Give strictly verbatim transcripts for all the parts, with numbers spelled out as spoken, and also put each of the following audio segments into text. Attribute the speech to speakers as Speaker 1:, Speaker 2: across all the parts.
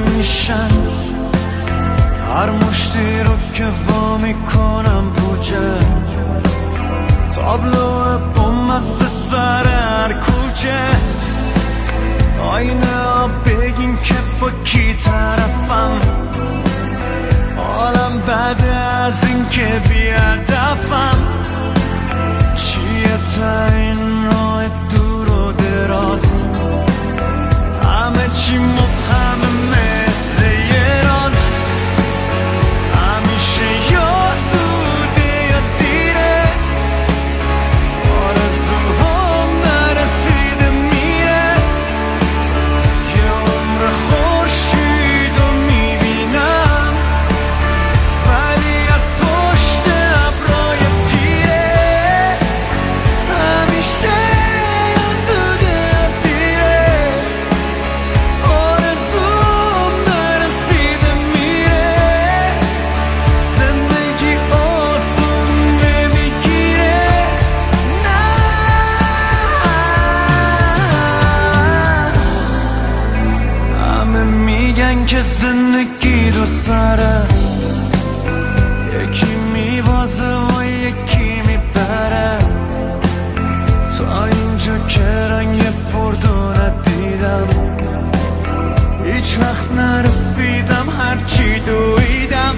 Speaker 1: میشن، هر مشتی رو که وا میکنم پوچه، تابلو بوم است سر هر کوچه. آینه ها بگین که با کی طرفم، حالم بده از این که بی‌هدفم. چیه تا این راه دور و دراز، همه چی مبهمه مثل یه راز. همیشه یا زوده یا دیره، آرزوهام نرسیده میره. یه عمر خورشید رو میبینم، ولی از پشت ابرای تیره. همیشه یا زوده یا دیره، آرزوم نرسیده میره. زندگی آسون نمیگیره، نه. همه میگن که زندگی دو سره، یکی میبازه و یکی میبره. تا اینجا که رنگ پردو ندیدم، هیچ وقت نرسیدم هرچی دویدم.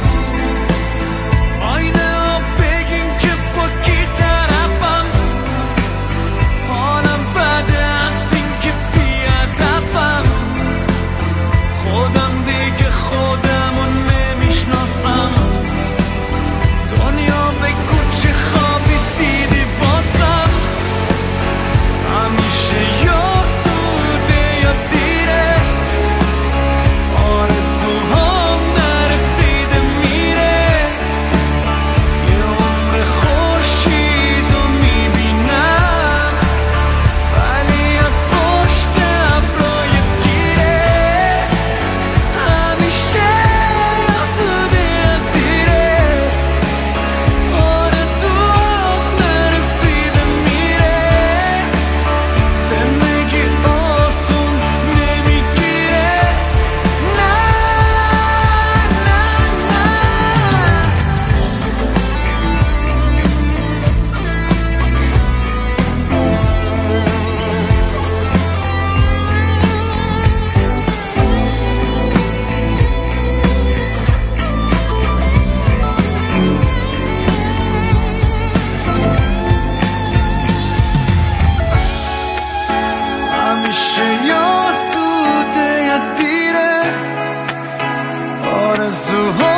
Speaker 1: آینه ها بگین که با کی طرفم، حالم بده از این که بی‌هدفم. خودم دیگه خودمو نمیشناسم، دنیا بگو چه خوابی دیدی واسم. همیشه یا زوده یا دیره، آرزوهام نرسیده میره. یه عمر خورشید رو میبینم، ولی از پشت ابرای تیره. همیشه یا زوده یا دیره، آرزوهام نرسیده میره. زندگی آسون نمیگیره، نه همیشه یا زوده یا دیره، آرزوها